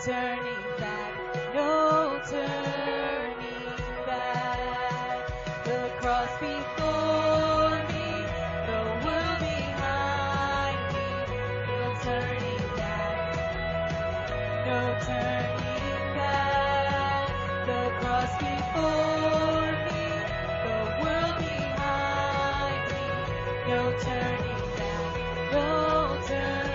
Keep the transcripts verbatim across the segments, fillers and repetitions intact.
turning back, no turning back. The cross before me, the world behind me, no turning back, no turning back. The cross before me, the world behind me, no turning back, no turning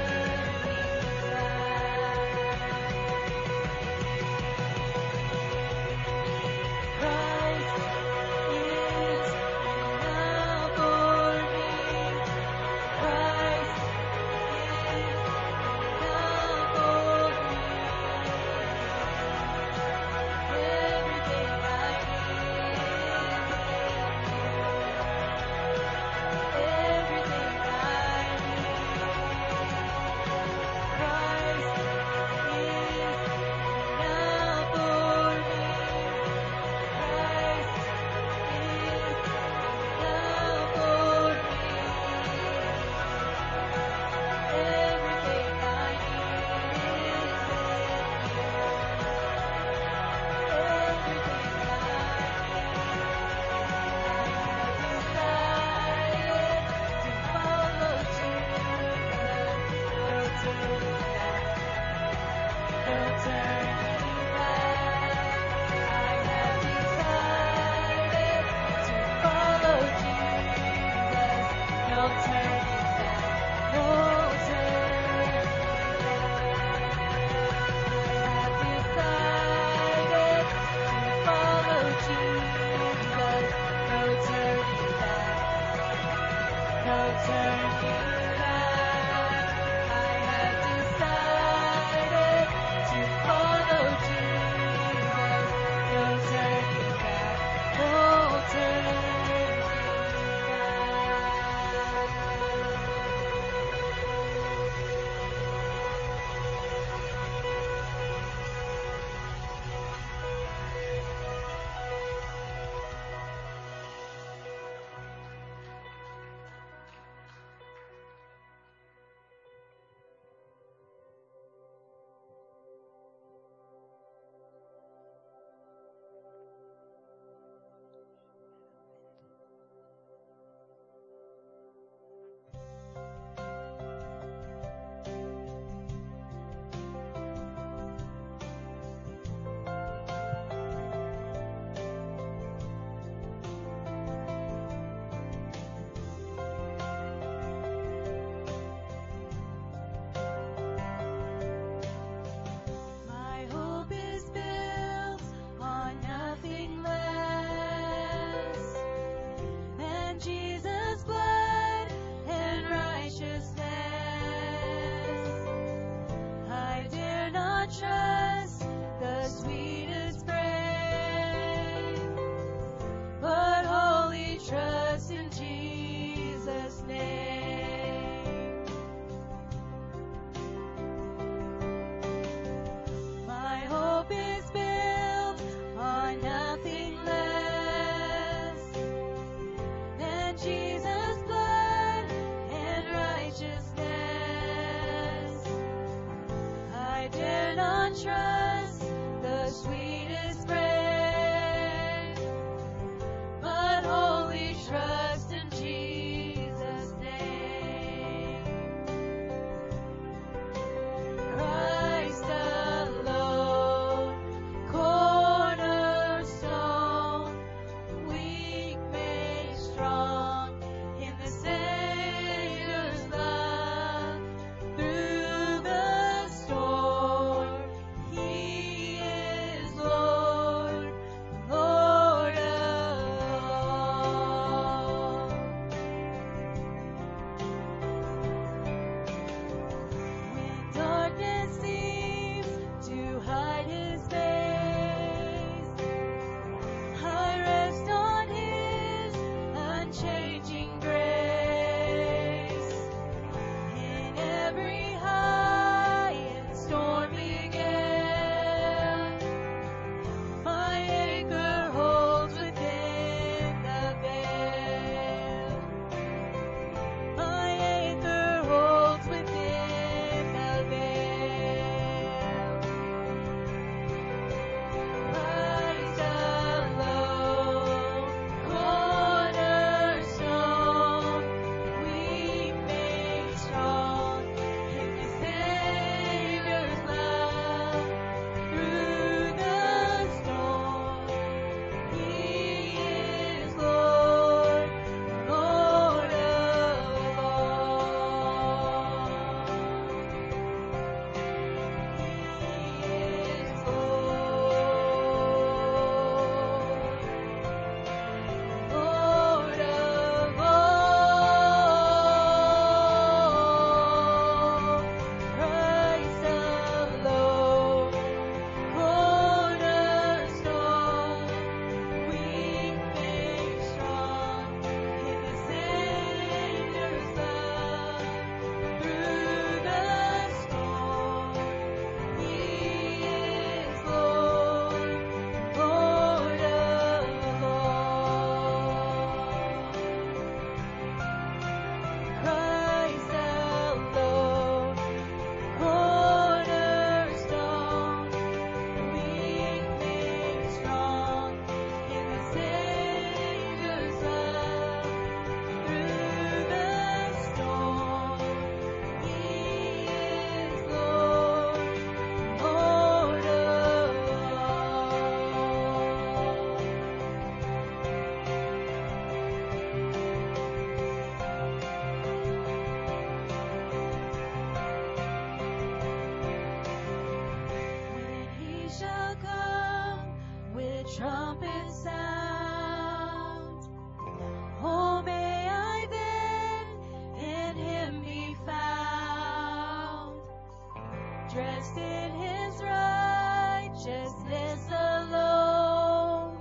rest in his righteousness alone.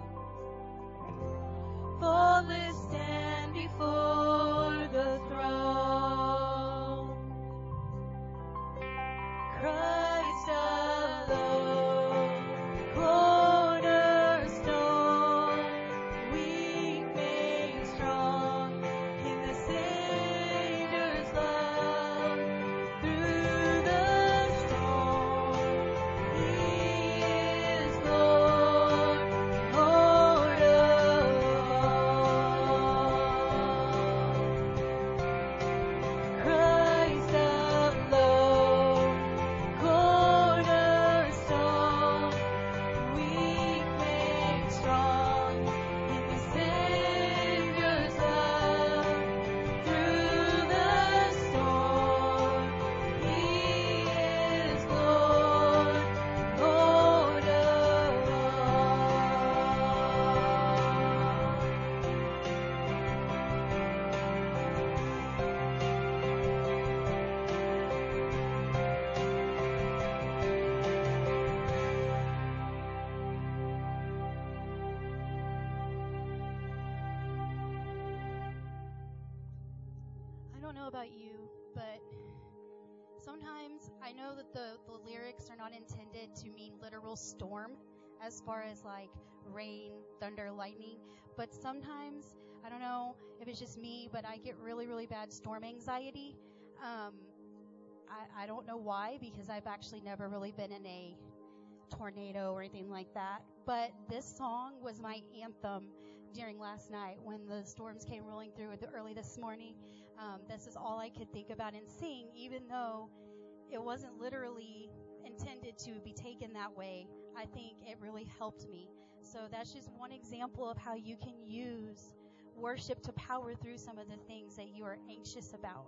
Faultless stand before the throne. Christ alone, cornerstone, weak made strong in the Savior's love. Through the storm, he is Lord, Lord of all. Christ alone, cornerstone, weak made strong in the Savior's love. Through the storm, he is Lord, Lord of I don't know about you, but sometimes I know that the, the lyrics are not intended to mean literal storm as far as like rain, thunder, lightning, but sometimes, I don't know if it's just me, but I get really, really bad storm anxiety. Um, I, I don't know why, because I've actually never really been in a tornado or anything like that, but this song was my anthem during last night when the storms came rolling through early this morning. Um, this is all I could think about and sing, even though it wasn't literally intended to be taken that way. I think it really helped me. So that's just one example of how you can use worship to power through some of the things that you are anxious about.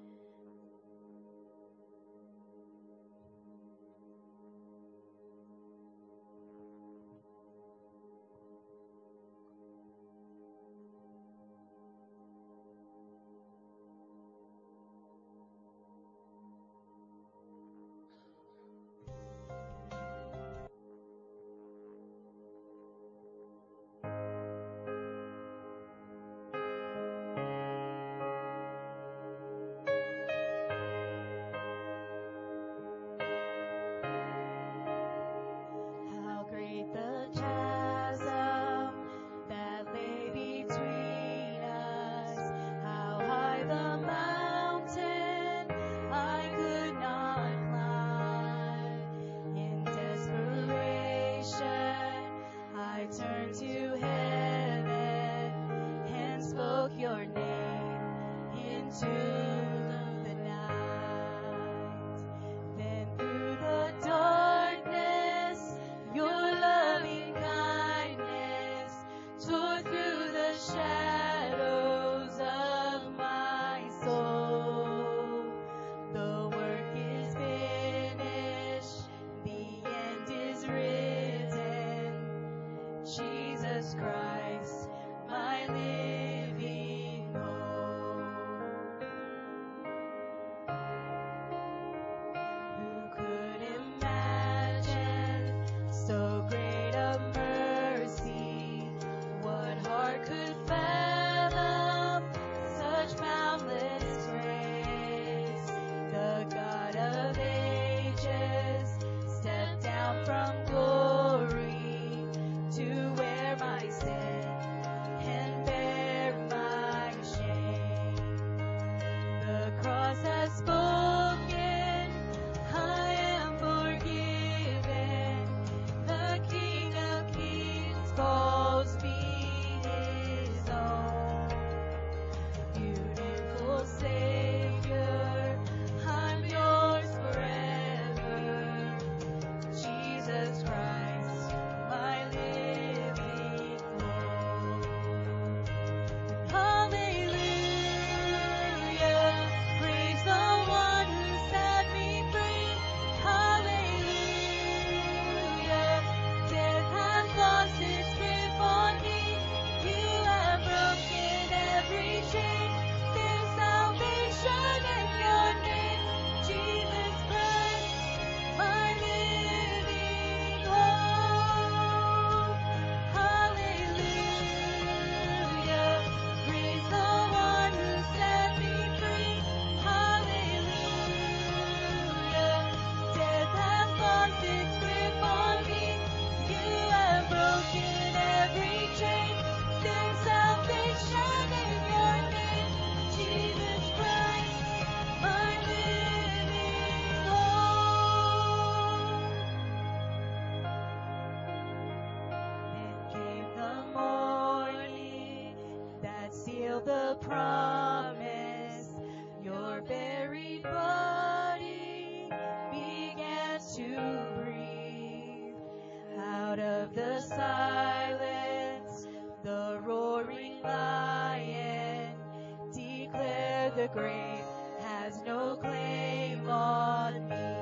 How great the chasm that lay between us, how high the mountain I could not climb. In desperation, I turned to heaven and spoke your name into the night. Then through the darkness, your loving kindness tore through the shadows of my soul. The work is finished, the end is written. Jesus Christ, my living hope. Who could imagine so great a mercy? What heart could fathom such boundless grace? The God of ages stepped down from glory to wear my sin and bear my shame. The cross has spoken, I am forgiven. The King of Kings calls me his own. Beautiful Savior, I'm yours forever. Jesus Christ, my living hope. Hallelujah, praise the one who set me free. Hallelujah, death has lost its grip on me. You have broken every chain. There's salvation promise, your buried body began to breathe. Out of the silence, the roaring lion declared the grave has no claim on me.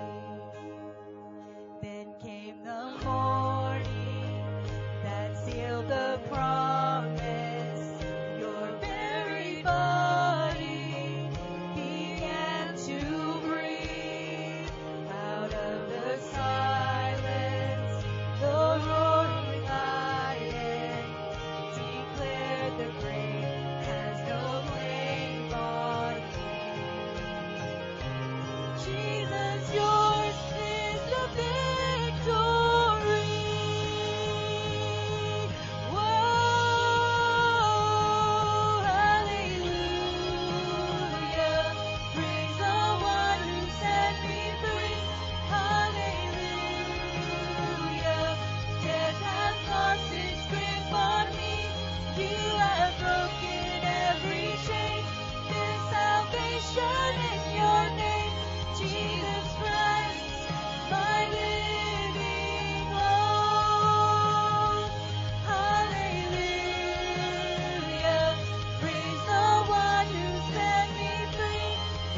Then came the morning that sealed the promise. Your buried body began to breathe. Out of the silence, the roaring lion declared the grave has no claim on me. Jesus, yours is the victory. Whoa, hallelujah. Praise the one who set me free. Hallelujah. Death has lost its grip on me. You have broken every chain. There's salvation in your name, Jesus Christ, my living hope. Hallelujah. Praise the one who set me free.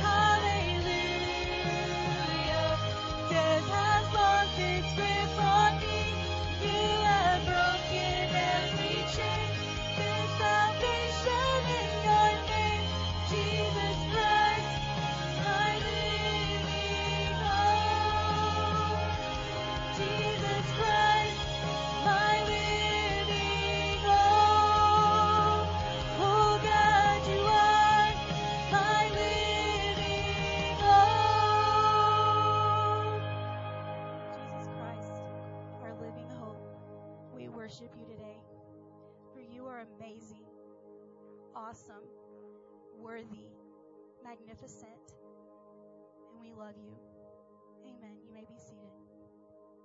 Hallelujah. Death has lost its grip on me. You have broken every chain. There's salvation in your name, Jesus Christ, my living hope. Jesus Christ, my living hope. Oh God, you are my living hope. Jesus Christ, our living hope, we worship you today, for you are amazing, awesome, worthy, magnificent, and we love you.